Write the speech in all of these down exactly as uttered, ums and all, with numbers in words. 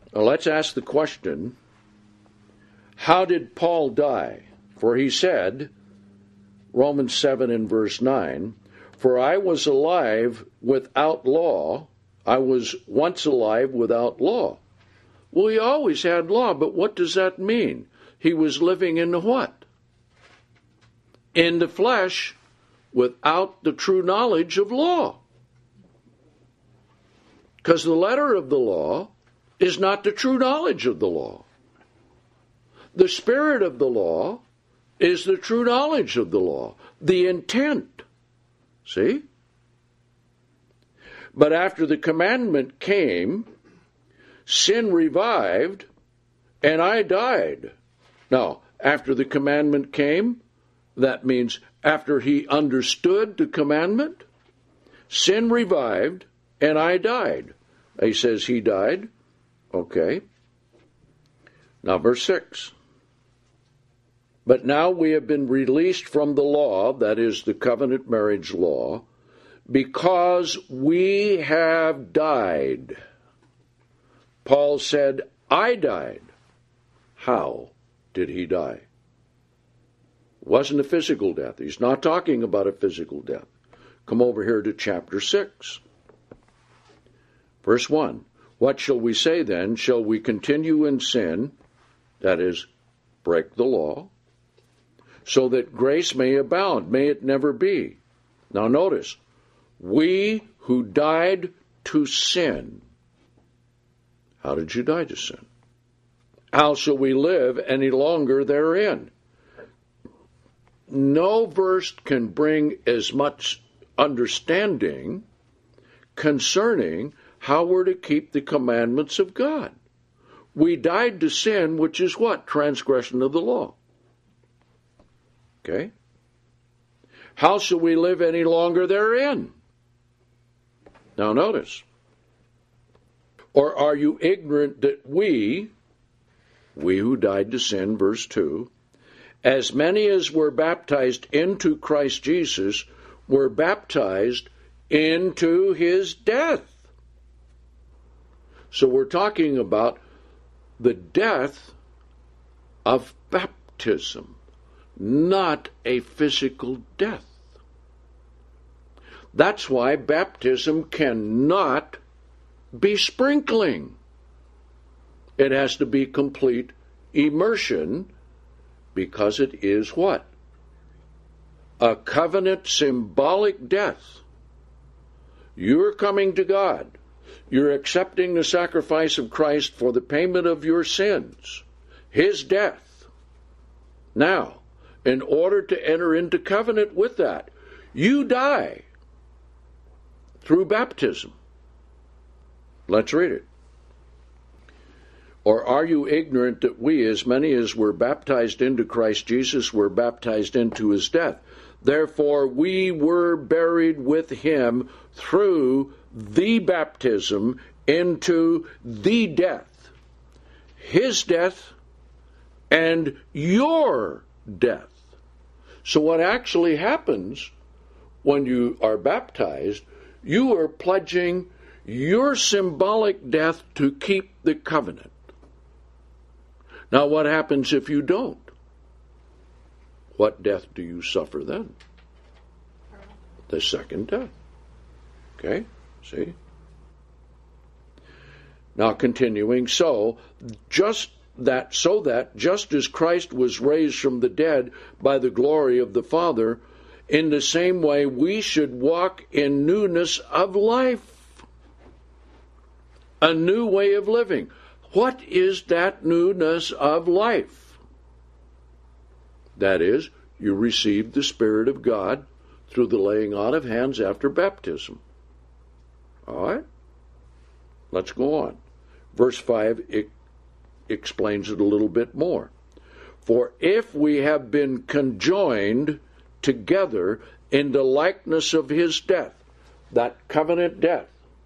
Now let's ask the question, how did Paul die? For he said, Romans seven and verse nine, for I was alive without law. I was once alive without law. Well, he always had law, but what does that mean? He was living in the what? In the flesh, without the true knowledge of law. Because the letter of the law is not the true knowledge of the law. The spirit of the law is the true knowledge of the law, the intent. See? But after the commandment came, sin revived, and I died. Now, after the commandment came, that means after he understood the commandment, sin revived, and I died. He says he died. Okay. Now, verse six. But now we have been released from the law, that is the covenant marriage law, because we have died. Paul said, I died. How did he die? It wasn't a physical death. He's not talking about a physical death. Come over here to chapter six. Verse one. What shall we say then? Shall we continue in sin, that is, break the law, so that grace may abound? May it never be. Now notice, we who died to sin. How did you die to sin? How shall we live any longer therein? No verse can bring as much understanding concerning how we're to keep the commandments of God. We died to sin, which is what? Transgression of the law. Okay? How shall we live any longer therein? Now notice. Or are you ignorant that we, we who died to sin, verse two, as many as were baptized into Christ Jesus, were baptized into his death? So we're talking about the death of baptism, not a physical death. That's why baptism cannot be sprinkling. It has to be complete immersion, because it is what? A covenant symbolic death. You're coming to God. You're accepting the sacrifice of Christ for the payment of your sins, his death. Now, in order to enter into covenant with that, you die through baptism. Let's read it. Or are you ignorant that we, as many as were baptized into Christ Jesus, were baptized into his death? Therefore we were buried with him through the baptism into the death, his death and your death. So what actually happens when you are baptized, you are pledging your symbolic death to keep the covenant. Now what happens if you don't? What death do you suffer then? The second death. Okay? See? Now continuing, so just that so that just as Christ was raised from the dead by the glory of the Father, in the same way we should walk in newness of life. A new way of living. What is that newness of life? That is, you receive the Spirit of God through the laying on of hands after baptism. All right? Let's go on. Verse five it explains it a little bit more. For if we have been conjoined together in the likeness of his death, that covenant death,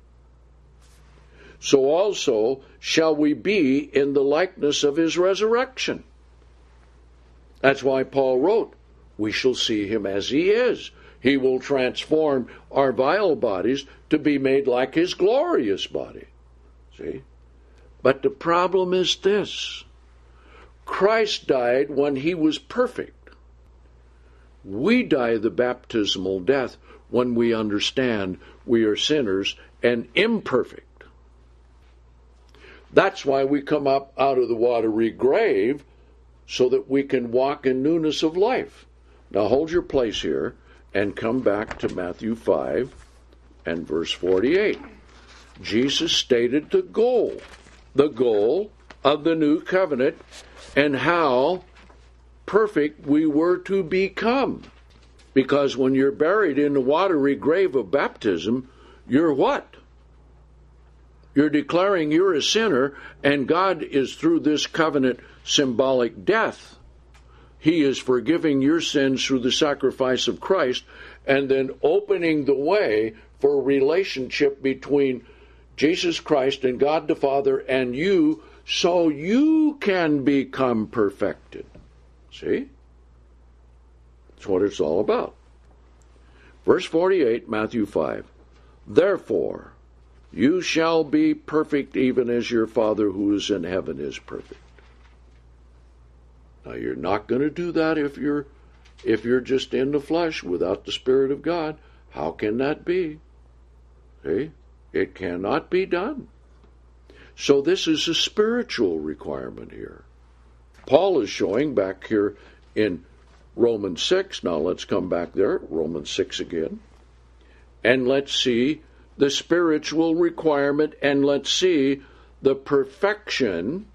so also shall we be in the likeness of his resurrection. That's why Paul wrote, we shall see him as he is. He will transform our vile bodies to be made like his glorious body. See? But the problem is this. Christ died when he was perfect. We die the baptismal death when we understand we are sinners and imperfect. That's why we come up out of the watery grave, so that we can walk in newness of life. Now hold your place here and come back to Matthew five and verse forty-eight. Jesus stated the goal, the goal of the new covenant, and how perfect we were to become. Because when you're buried in the watery grave of baptism, you're what? You're declaring you're a sinner, and God is, through this covenant symbolic death, he is forgiving your sins through the sacrifice of Christ, and then opening the way for a relationship between Jesus Christ and God the Father and you, so you can become perfected. See? That's what it's all about. Verse forty-eight, Matthew five. Therefore, you shall be perfect even as your Father who is in heaven is perfect. Now, you're not going to do that if you're if you're just in the flesh without the Spirit of God. How can that be? See? It cannot be done. So this is a spiritual requirement here. Paul is showing back here in Romans six. Now let's come back there, Romans six again. And let's see the spiritual requirement, and let's see the perfection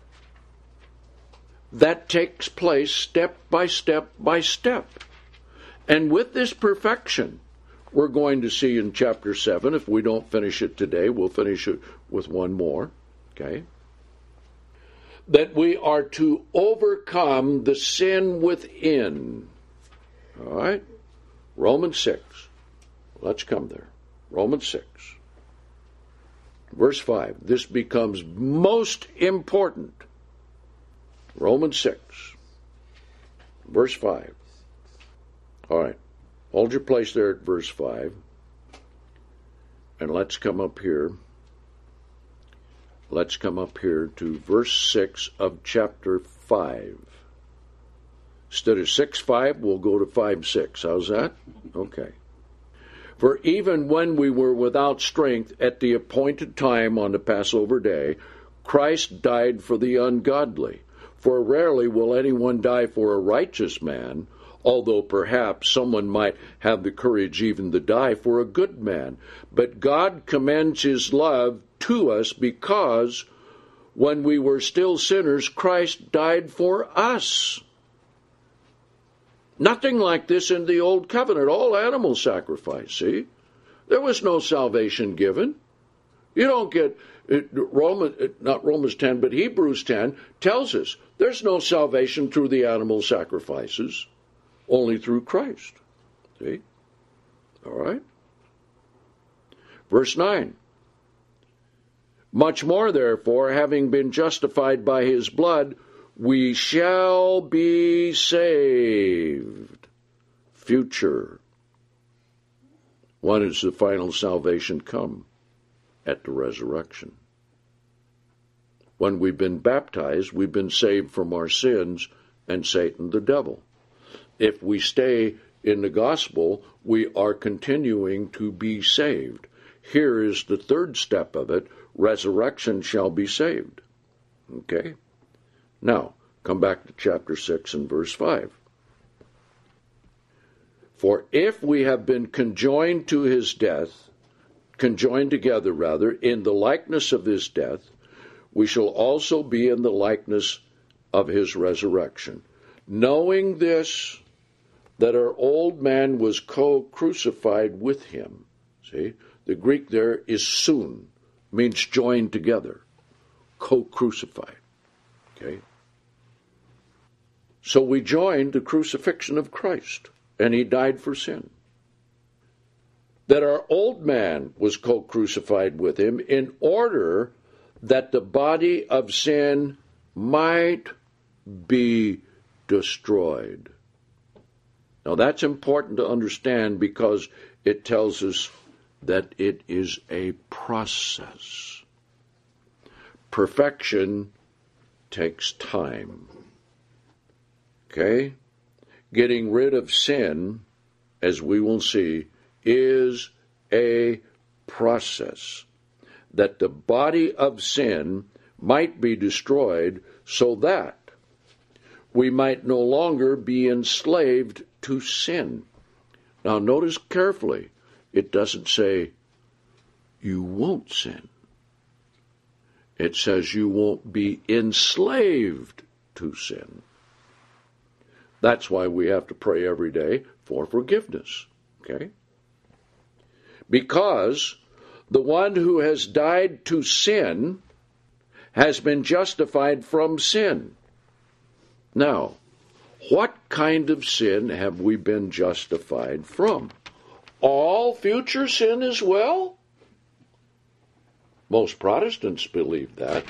that takes place step by step by step. And with this perfection, we're going to see in chapter seven, if we don't finish it today, we'll finish it with one more, okay? That we are to overcome the sin within. All right? Romans six. Let's come there. Romans six. Verse five. This becomes most important. Romans six. Verse five. All right. Hold your place there at verse five. And let's come up here. Let's come up here to verse six of chapter five. Instead of six five, we'll go to five six. How's that? Okay. For even when we were without strength at the appointed time on the Passover day, Christ died for the ungodly. For rarely will anyone die for a righteous man, although perhaps someone might have the courage even to die for a good man. But God commends his love to us because when we were still sinners, Christ died for us. Nothing like this in the Old Covenant, all animal sacrifice, see? There was no salvation given. You don't get, it, Roman, not Romans ten, but Hebrews ten tells us there's no salvation through the animal sacrifices, only through Christ. See? All right? Verse nine. Much more, therefore, having been justified by his blood, we shall be saved. Future. When does the final salvation come? At the resurrection. When we've been baptized, we've been saved from our sins and Satan the devil. If we stay in the gospel, we are continuing to be saved. Here is the third step of it. Resurrection shall be saved. Okay? Now, come back to chapter six and verse five. For if we have been conjoined to his death, conjoined together rather, in the likeness of his death, we shall also be in the likeness of his resurrection. Knowing this, that our old man was co-crucified with him. See, the Greek there is soon, means joined together, co-crucified. Okay? So we joined the crucifixion of Christ, and he died for sin. That our old man was co-crucified with him in order that the body of sin might be destroyed. Now that's important to understand because it tells us that it is a process. perfection takes time. Okay? Getting rid of sin, as we will see, is a process. That the body of sin might be destroyed so that we might no longer be enslaved to sin. Now notice carefully, it doesn't say you won't sin. It says you won't be enslaved to sin. That's why we have to pray every day for forgiveness. Okay? Because the one who has died to sin has been justified from sin. Now, what kind of sin have we been justified from? All future sin as well? Most Protestants believe that.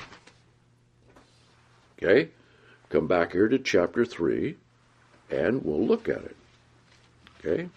Okay? Come back here to chapter three, and we'll look at it. Okay?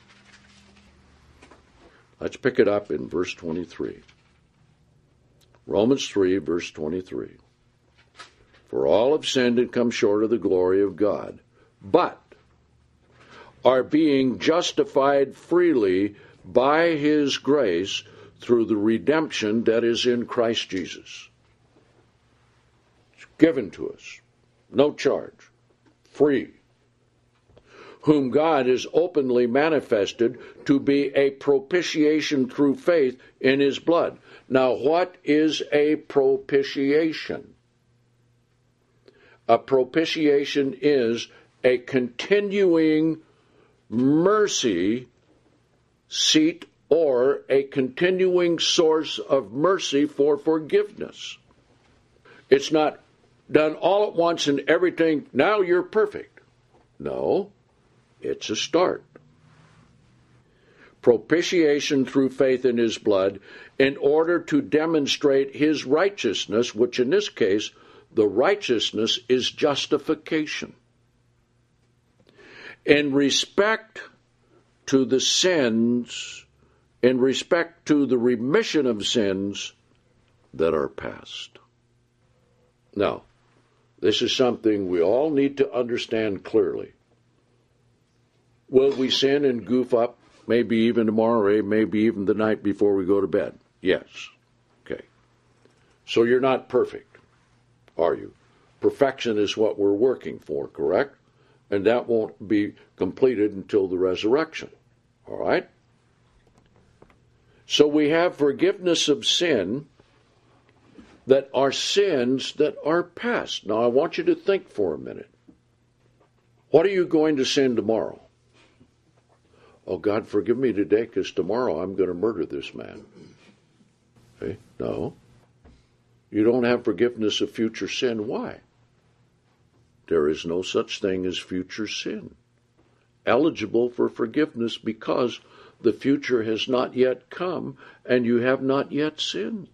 Let's pick it up in verse twenty-three. Romans three, verse twenty-three. For all have sinned and come short of the glory of God, but are being justified freely by his grace through the redemption that is in Christ Jesus. It's given to us, no charge, free. Whom God has openly manifested to be a propitiation through faith in his blood. Now, what is a propitiation? A propitiation is a continuing mercy seat or a continuing source of mercy for forgiveness. It's not done all at once and everything, now you're perfect. No. It's a start. Propitiation through faith in his blood in order to demonstrate his righteousness, which in this case, the righteousness is justification. In respect to the sins, in respect to the remission of sins that are past. Now, this is something we all need to understand clearly. Will we sin and goof up, maybe even tomorrow, or maybe even the night before we go to bed? Yes. Okay. So you're not perfect, are you? Perfection is what we're working for, correct? And that won't be completed until the resurrection. All right? So we have forgiveness of sin that are sins that are past. Now I want you to think for a minute. What are you going to sin tomorrow? Oh, God, forgive me today because tomorrow I'm going to murder this man. Okay? No. You don't have forgiveness of future sin. Why? There is no such thing as future sin. Eligible for forgiveness because the future has not yet come and you have not yet sinned.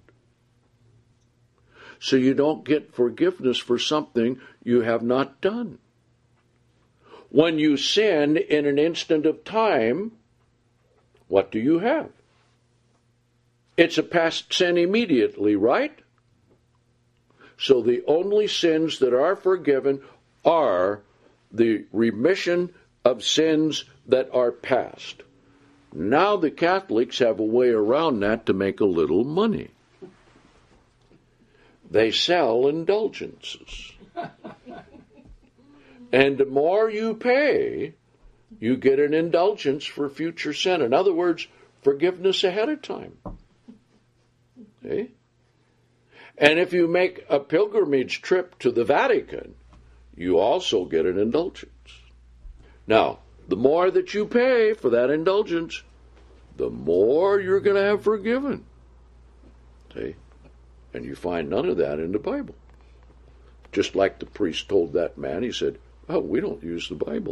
So you don't get forgiveness for something you have not done. When you sin in an instant of time, what do you have? It's a past sin immediately, right? So the only sins that are forgiven are the remission of sins that are past. Now the Catholics have a way around that to make a little money. They sell indulgences. And the more you pay, you get an indulgence for future sin. In other words, forgiveness ahead of time. Okay? And if you make a pilgrimage trip to the Vatican, you also get an indulgence. Now, the more that you pay for that indulgence, the more you're going to have forgiven. See? And you find none of that in the Bible. Just like the priest told that man, he said, oh, we don't use the Bible.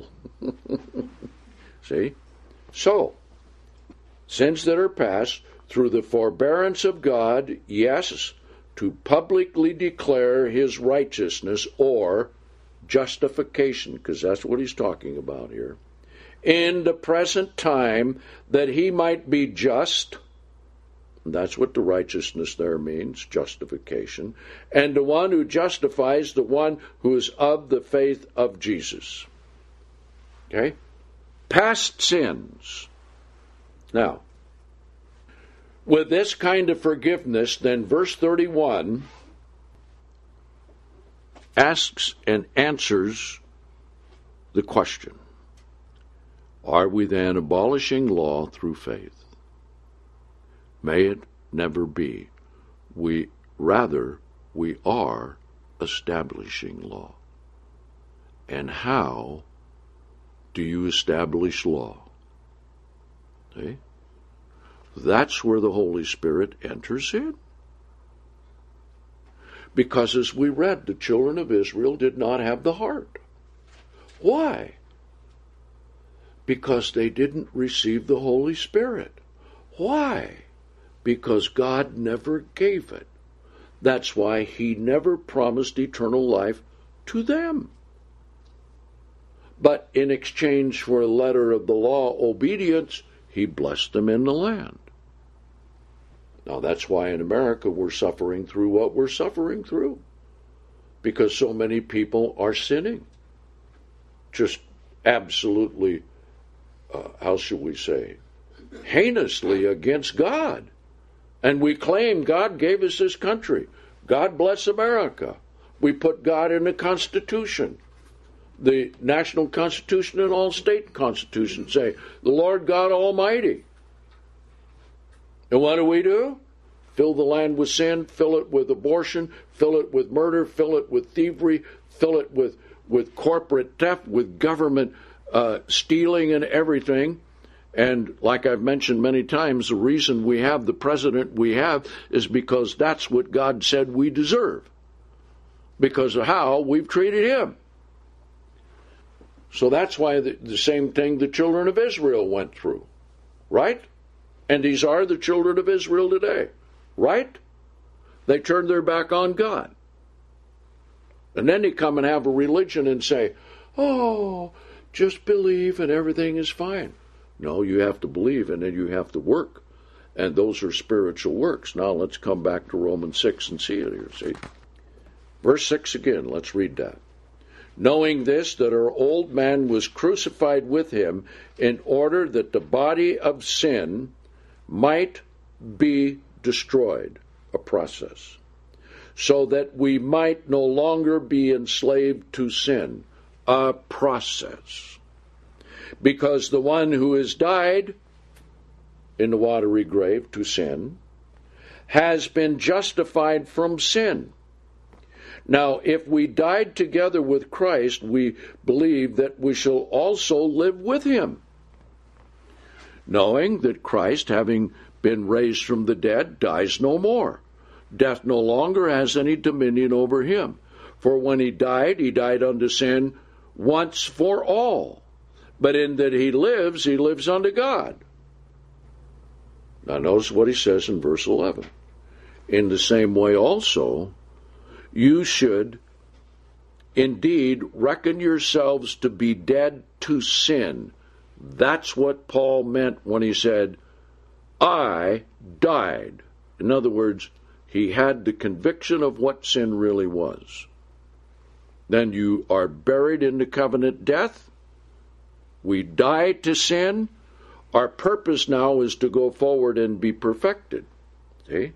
See? So, sins that are past through the forbearance of God, yes, to publicly declare his righteousness or justification, because that's what he's talking about here, in the present time that he might be just That's what the righteousness there means, justification. And the one who justifies, the one who is of the faith of Jesus. Okay? Past sins. Now, with this kind of forgiveness, then verse thirty-one asks and answers the question, are we then abolishing law through faith? May it never be. We rather we are establishing law. And how do you establish law? See? That's where the Holy Spirit enters in. Because as we read, the children of Israel did not have the heart. Why? Because they didn't receive the Holy Spirit. Why? Because God never gave it. That's why he never promised eternal life to them. But in exchange for a letter of the law obedience, he blessed them in the land. Now that's why in America we're suffering through what we're suffering through. Because so many people are sinning. Just absolutely, uh, how should we say, heinously against God. And we claim God gave us this country. God bless America. We put God in the Constitution. The national Constitution and all state constitutions say, the Lord God Almighty. And what do we do? Fill the land with sin, fill it with abortion, fill it with murder, fill it with thievery, fill it with, with corporate theft, with government uh, stealing and everything. And like I've mentioned many times, the reason we have the president we have is because that's what God said we deserve. Because of how we've treated him. So that's why the, the same thing the children of Israel went through. Right? And these are the children of Israel today. Right? They turned their back on God. And then they come and have a religion and say, oh, just believe and everything is fine. No, you have to believe and then you have to work. And those are spiritual works. Now let's come back to Romans six and see it here. See? Verse six again, let's read that. Knowing this, that our old man was crucified with him in order that the body of sin might be destroyed, a process, so that we might no longer be enslaved to sin, a process. Because the one who has died in the watery grave to sin has been justified from sin. Now, if we died together with Christ, we believe that we shall also live with him, knowing that Christ, having been raised from the dead, dies no more. Death no longer has any dominion over him. For when he died, he died unto sin once for all. But in that he lives, he lives unto God. Now notice what he says in verse eleven. In the same way also, you should indeed reckon yourselves to be dead to sin. That's what Paul meant when he said, I died. In other words, he had the conviction of what sin really was. Then you are buried in the covenant death. We die to sin. Our purpose now is to go forward and be perfected. See?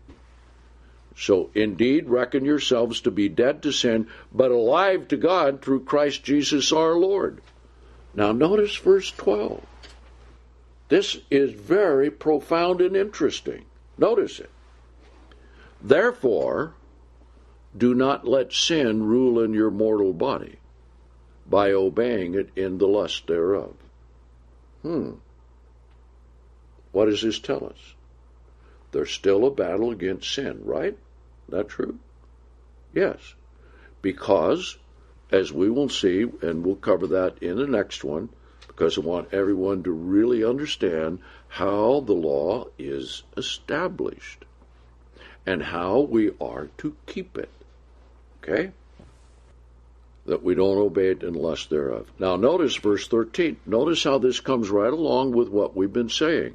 So indeed, reckon yourselves to be dead to sin, but alive to God through Christ Jesus our Lord. Now notice verse twelve. This is very profound and interesting. Notice it. Therefore, do not let sin rule in your mortal body by obeying it in the lust thereof. Hmm. What does this tell us? There's still a battle against sin, right? That true? Yes. Because, as we will see, and we'll cover that in the next one, because I want everyone to really understand how the law is established and how we are to keep it. Okay? That we don't obey it in lust thereof. Now notice verse thirteen. Notice how this comes right along with what we've been saying.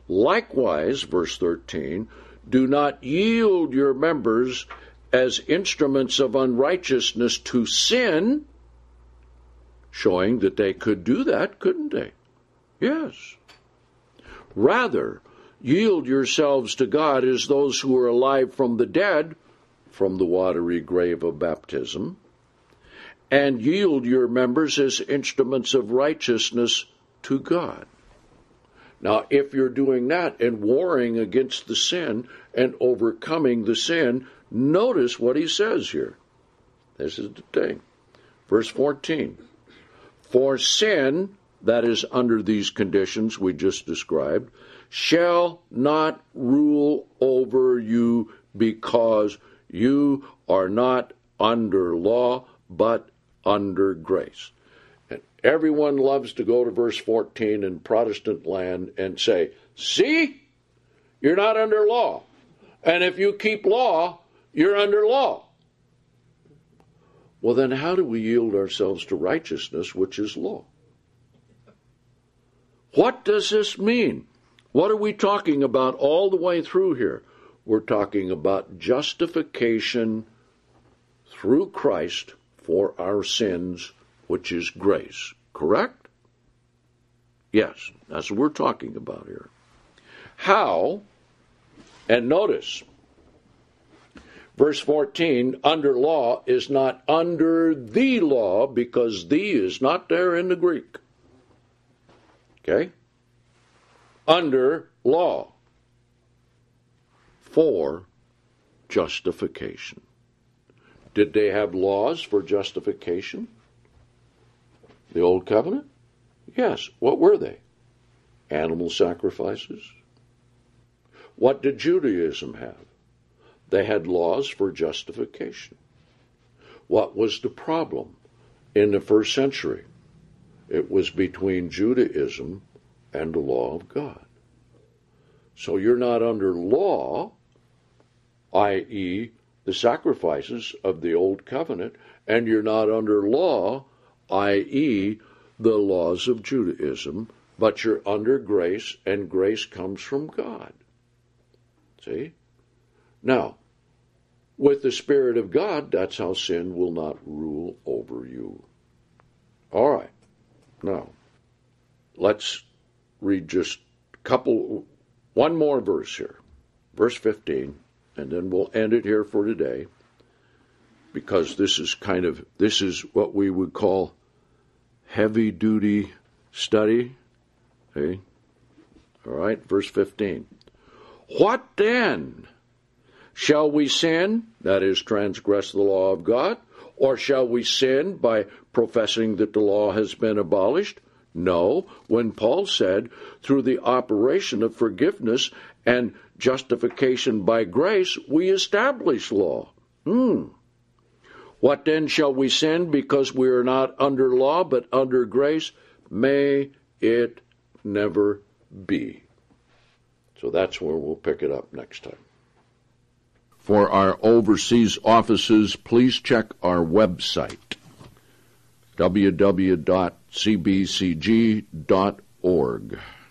Likewise, verse thirteen, do not yield your members as instruments of unrighteousness to sin, showing that they could do that, couldn't they? Yes. Rather, yield yourselves to God as those who are alive from the dead, from the watery grave of baptism, and yield your members as instruments of righteousness to God. Now, if you're doing that and warring against the sin and overcoming the sin, notice what he says here. This is the thing. Verse fourteen. For sin, that is under these conditions we just described, shall not rule over you, because you are not under law, but under grace. And everyone loves to go to verse fourteen in Protestant land and say, see, you're not under law. And if you keep law, you're under law. Well, then how do we yield ourselves to righteousness, which is law? What does this mean? What are we talking about all the way through here? We're talking about justification through Christ for our sins, which is grace. Correct? Yes, that's what we're talking about here. How? And notice, verse fourteen, under law is not under the law, because the is not there in the Greek. Okay? Under law for justification. Did they have laws for justification? The Old Covenant? Yes. What were they? Animal sacrifices. What did Judaism have? They had laws for justification. What was the problem in the first century? It was between Judaism and the law of God. So you're not under law, that is the sacrifices of the Old Covenant, and you're not under law, that is the laws of Judaism, but you're under grace, and grace comes from God. See? Now, with the Spirit of God, that's how sin will not rule over you. All right. Now, let's read just a couple, one more verse here. Verse fifteen, and then we'll end it here for today, because this is kind of, this is what we would call heavy-duty study. Okay? All right, verse fifteen. What then? Shall we sin, that is, transgress the law of God, or shall we sin by professing that the law has been abolished? No, when Paul said, through the operation of forgiveness and justification by grace, we establish law. Hmm. What then shall we sin because we are not under law but under grace? May it never be. So that's where we'll pick it up next time. For our overseas offices, please check our website, w w w dot c b c g dot org.